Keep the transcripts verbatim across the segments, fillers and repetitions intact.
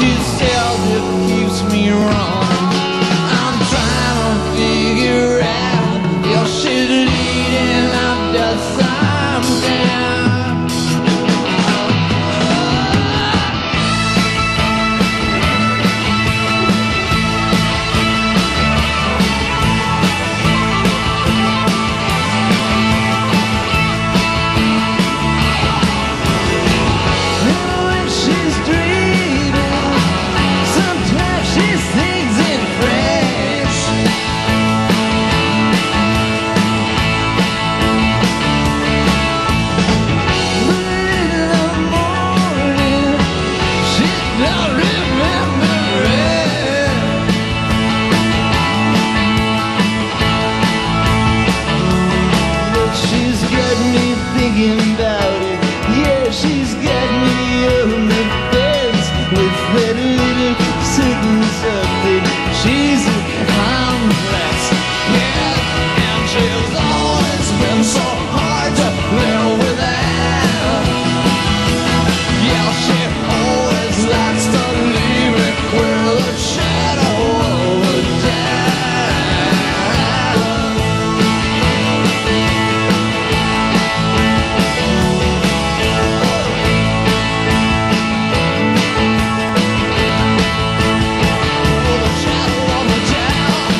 She says it keeps me wrong. I'm trying to figure out if she's leading up to something. Thinking about it, yeah, she's got me on the fence with that little certain something. She's a complex, yeah, and she's always been so hard to live without. Yeah, she always likes to leave it with a shadow of a doubt. With a shadow of a doubt.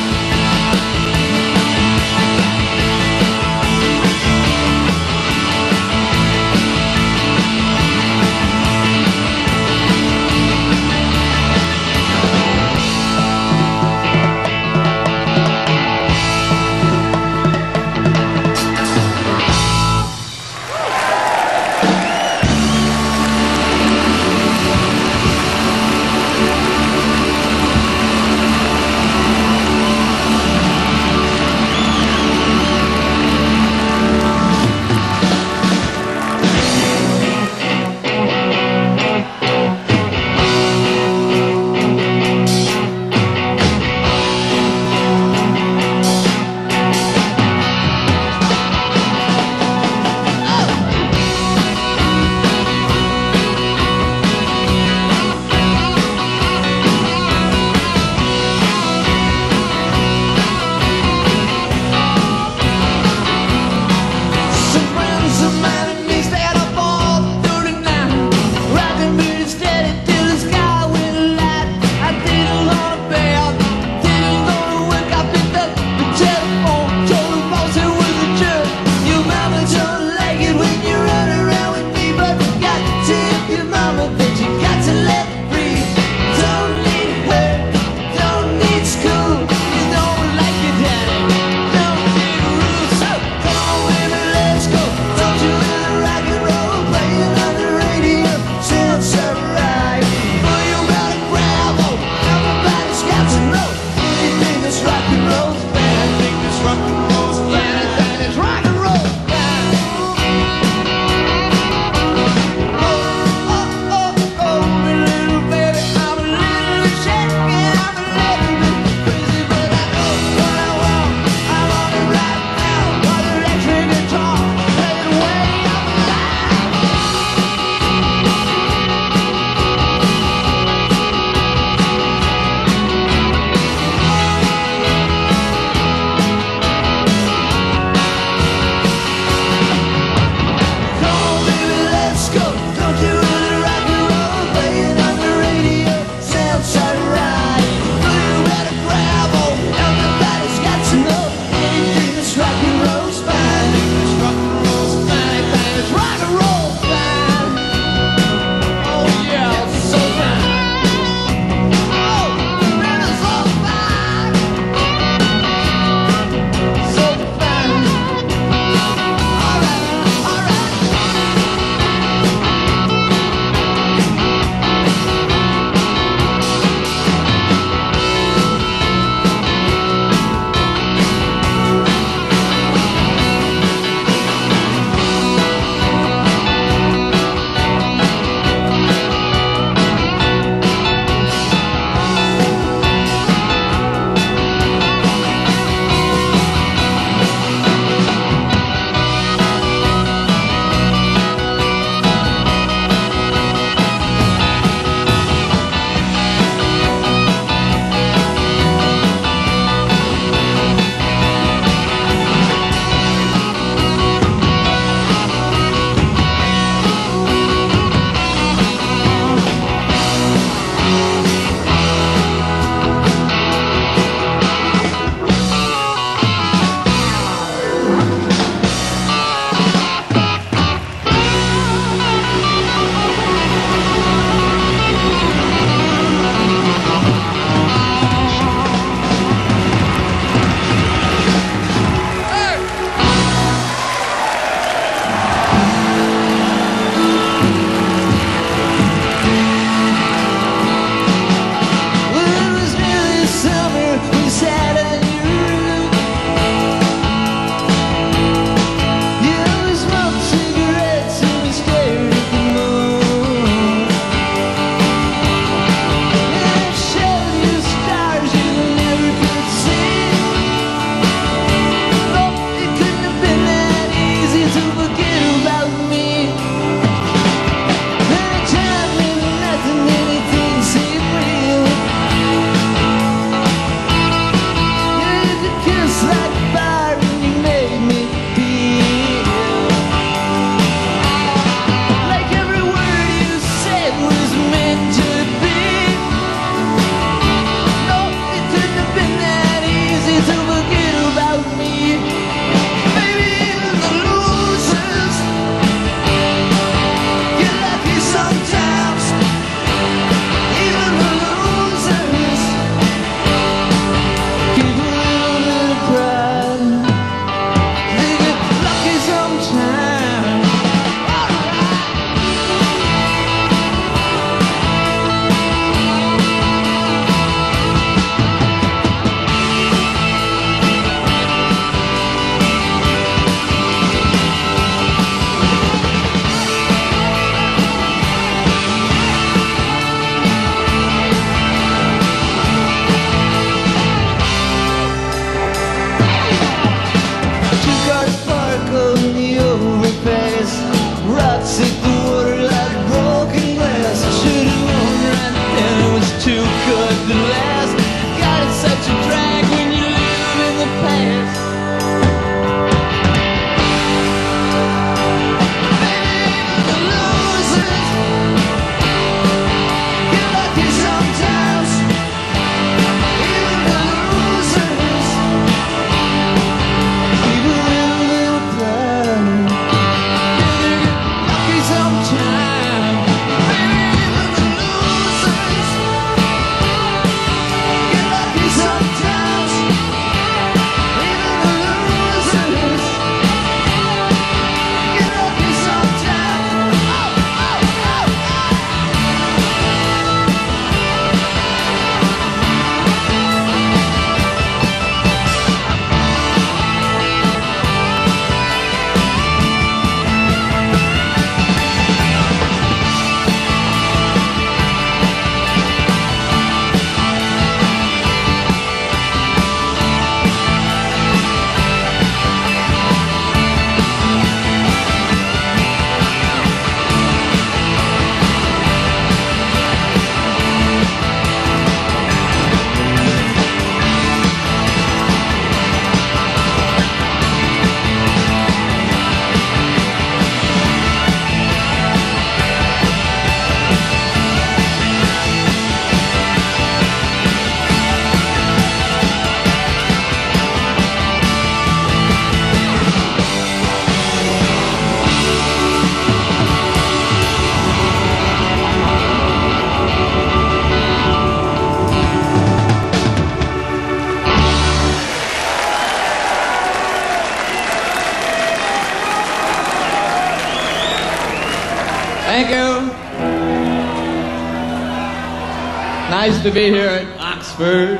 Nice to be here at Oxford.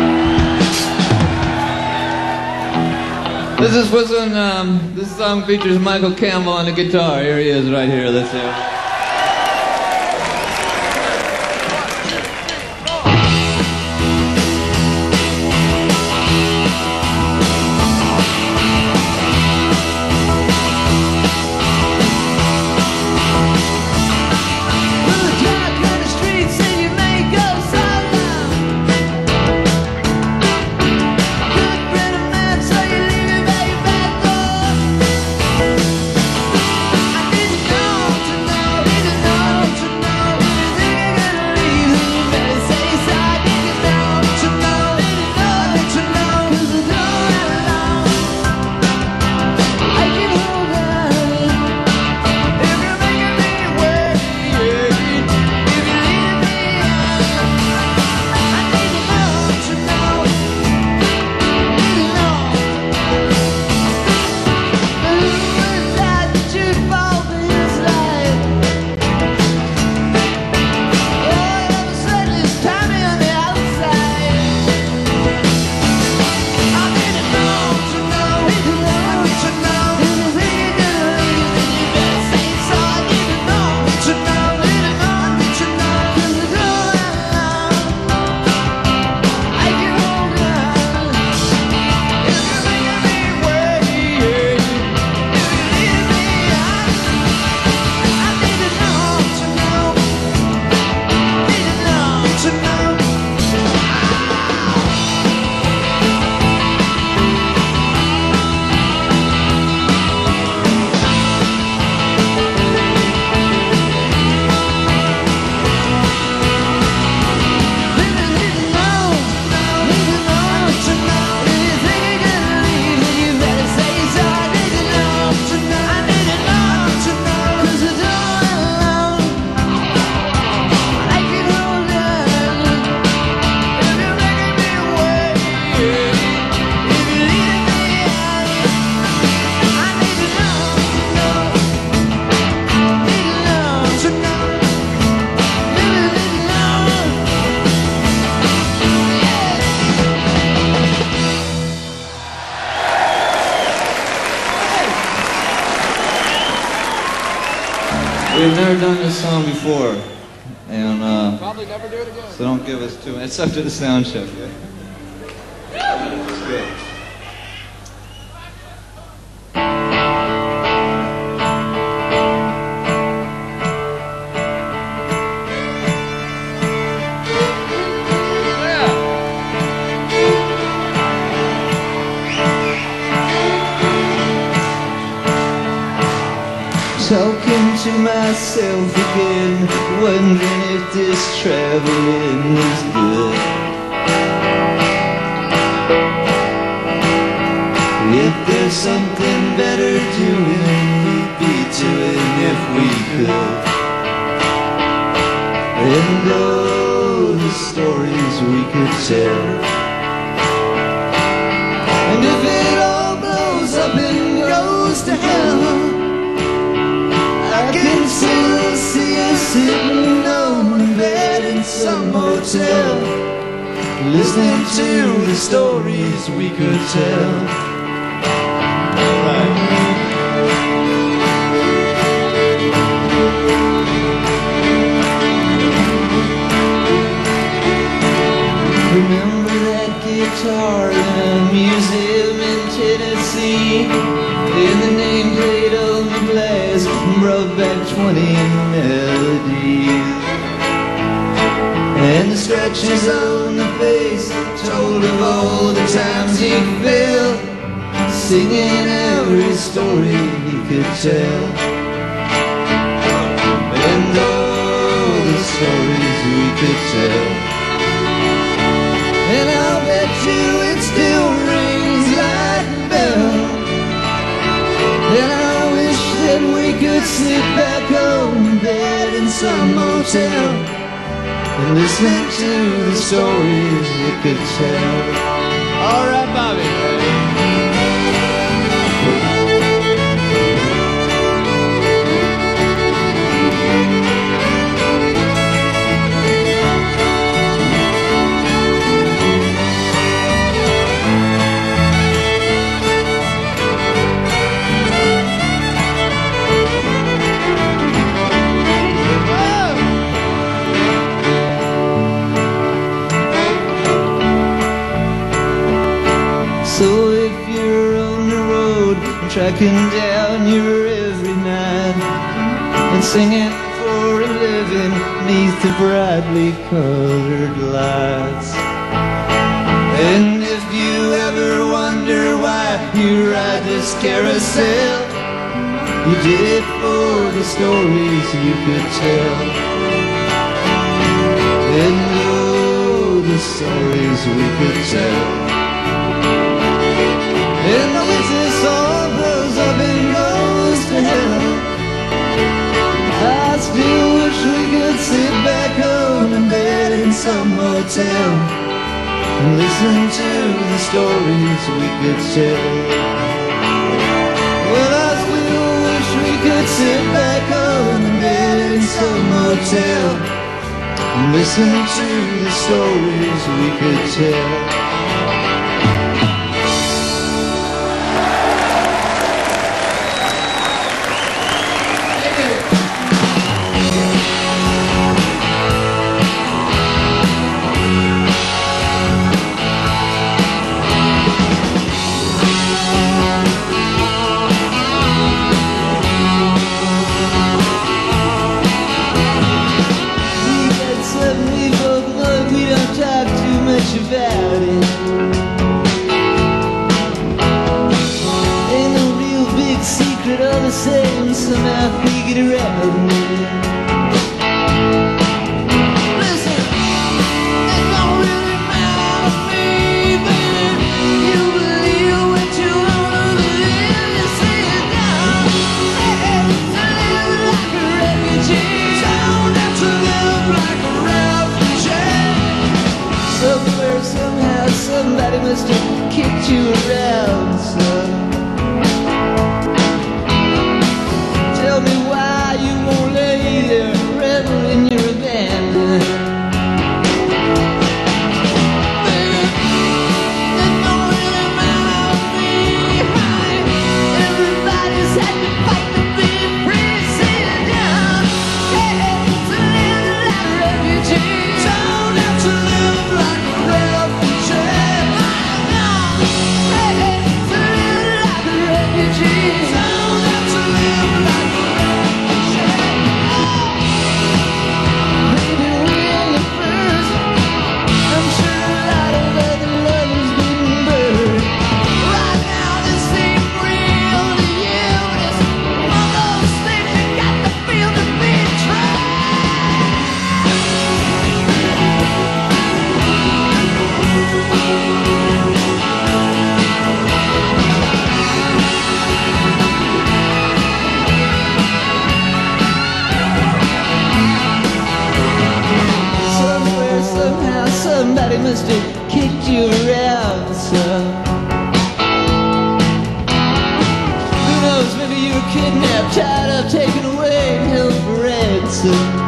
This is was an, um, this song features Michael Campbell on the guitar. Here he is right here. Let's hear it. We've never done this song before, and uh, probably never do it again. So don't give us too much. It's up to the sound check. Yeah. It's good. Talking to myself again, wondering if this traveling is good. If there's something better doing, we'd be doing if we could. And oh, the stories we could tell. And if it all blows up and goes to hell, I can still see us sitting on the bed in some hotel, listening to the stories we could tell. Remember that guitar in a museum in Tennessee, in the nameplate on the glass brought back twenty melodies, and the scratches on the face told of all the times he fell, singing every story he could tell. And all the stories we could tell. And I'll bet you it still rings like a bell. And I wish that we could sit back on bed in some motel and listen to the stories we could tell. All right, Bobby. tracking down your every night and singing for a living neath the brightly colored lights. And if you ever wonder why you ride this carousel, you did it for the stories you could tell. And oh, the stories we could tell. And the witness all blows up and goes to hell. I still wish we could sit back home in bed in some motel and listen to the stories we could tell. Well, I still wish we could sit back home in bed in some motel and listen to the stories we could tell. About it. Ain't no real big secret, all the same, somehow figured it around me. Listen, it don't really matter to me, baby. You believe what you wanna believe, you say it down. Hey, to live like a refugee, don't have to live like a refugee. Somewhere, somehow, somebody must have kicked you around, son. Tell me why you won't lay there, revel in your abandon. Baby, it don't really matter to me. Everybody's had to fight to be free, sit down. Hey, to live like a refugee, don't have to live like a refugee. Somebody must have kicked you around, son. Who knows, maybe you were kidnapped, tied up, taken away, and held for ransom.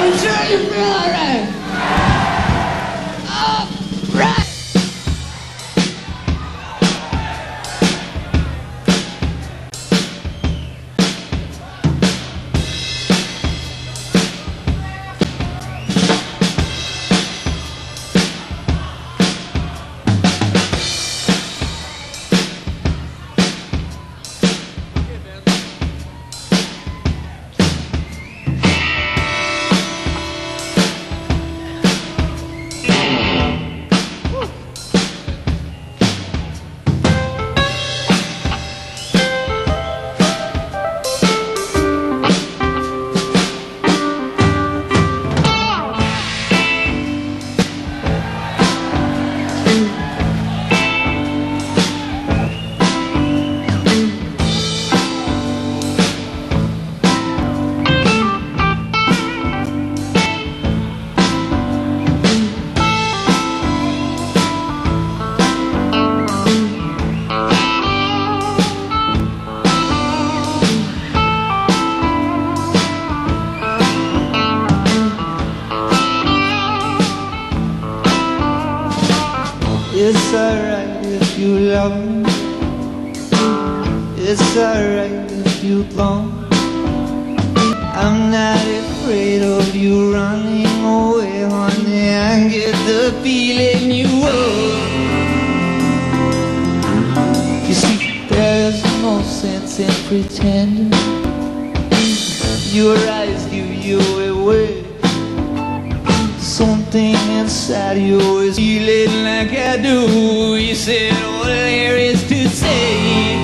you sure you feel alright? Alright! It's alright if you love me. It's alright if you long. I'm not afraid of you running away, honey. I get the feeling you will. You see, there's no sense in pretending. Your eyes give you away. Something inside you is feeling like I do. You said all there is to say.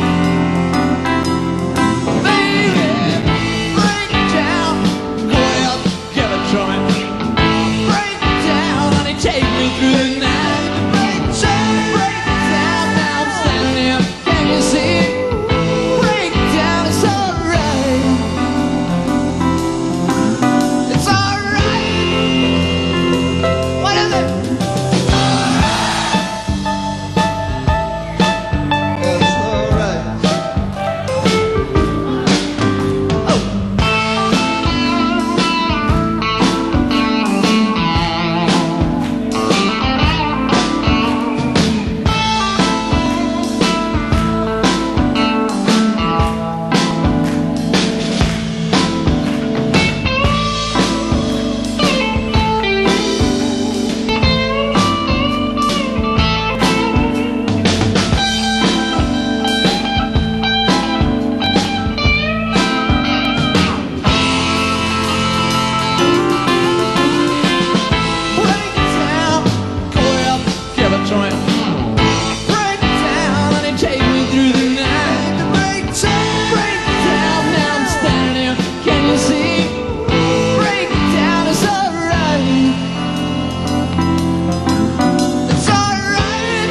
Baby, break down, well, get a drum. Break down, honey, take me through the night. Break down, break down, now I'm standing there, can you see? Break down, it's alright. It's alright. What is it? It's alright. Break down, go up, give a joint. Break down, and take me through the night. Break down, break down, now I'm standing here, can you see? Break down, it's alright. It's alright.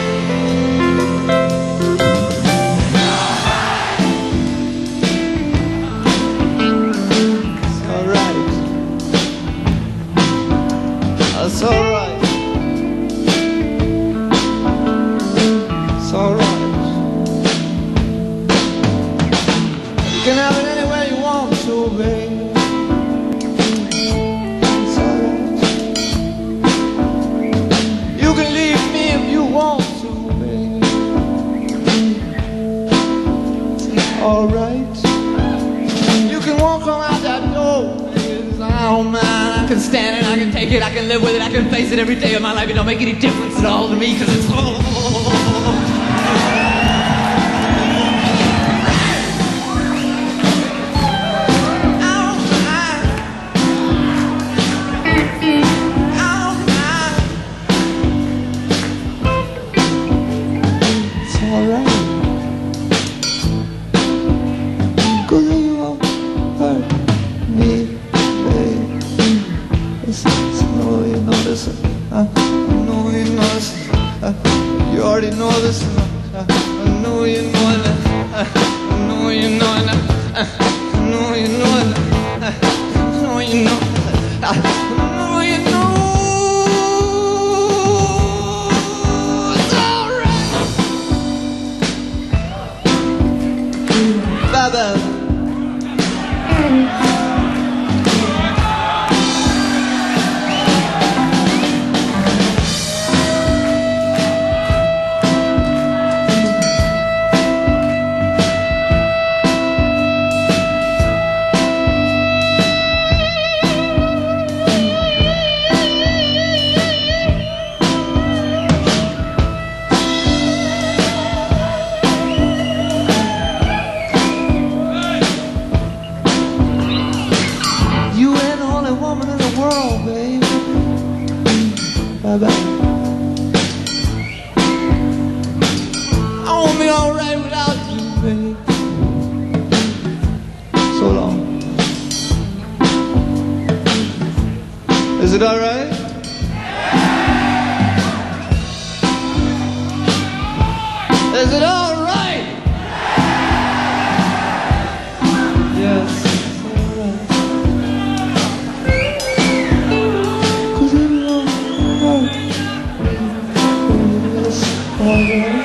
It's alright. It's alright. It's alright. You can have it anywhere you want to, baby. It's alright. You can leave me if you want to, baby. It's alright. You can walk on out that door, baby. I don't mind. I can stand it, I can take it, I can live with it, I can face it every day of my life. It don't make any difference at all to me, cause it's It's alright. Cause you won't hurt me, babe. Listen, I know you know this. I know you know this. You already know this. I know you know it. I know you know it. I know you know it. I know you know it. I know you know. It's alright. Bye-bye. woman in the world, baby. Bye-bye. I won't be alright without you, baby. So long. Is it alright? Is it alright? Yes, it's alright. Cause it's alright. It's alright.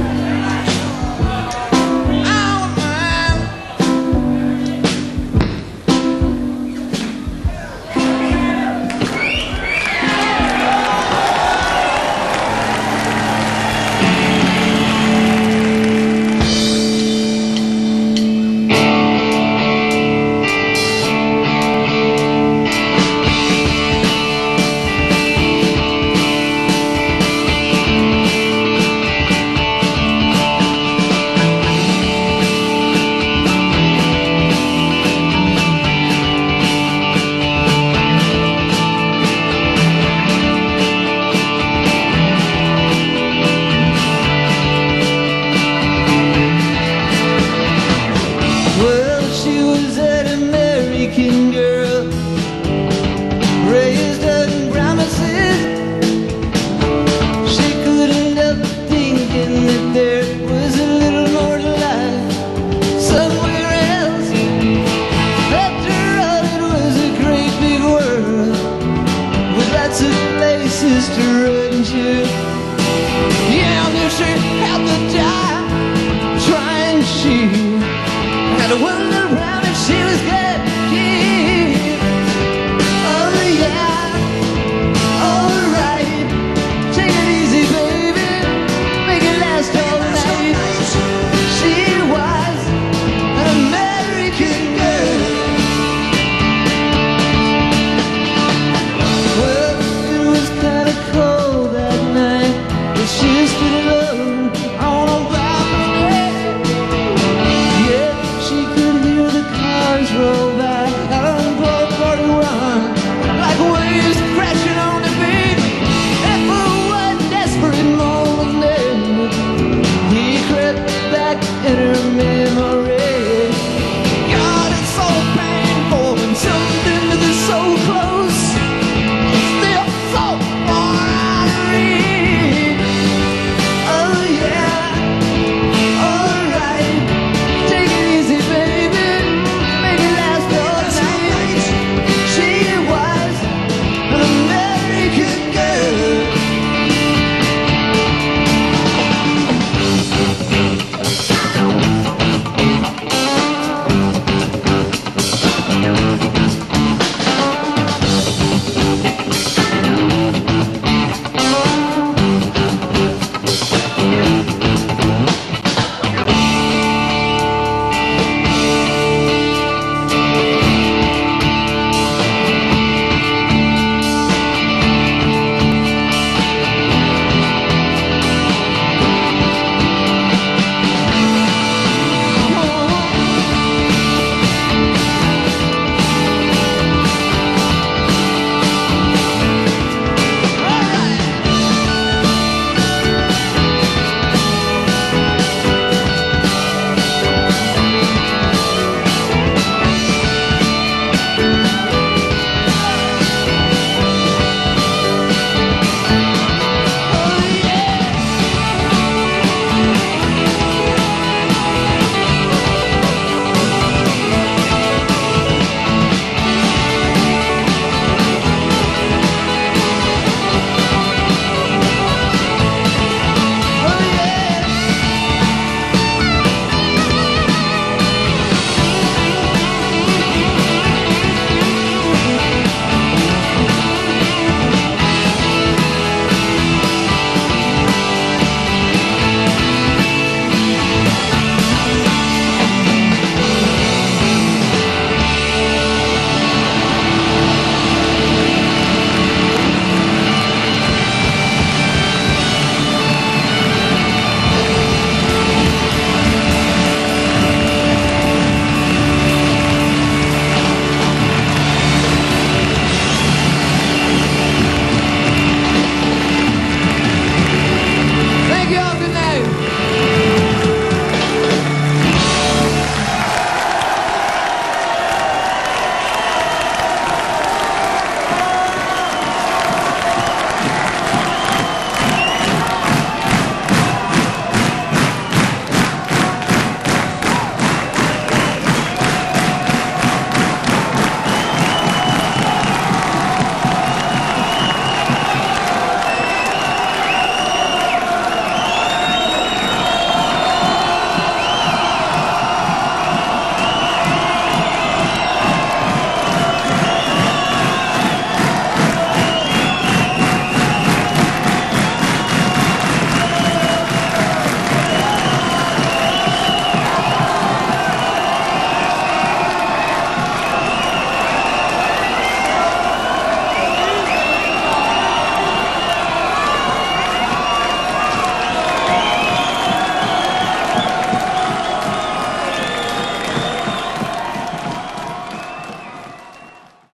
Girl, raised up in promises. She couldn't help thinking that there was a little more to life somewhere else. After all, it was a great big world with lots of places to run to. Yeah, and if she had to die trying, she had to wonder how.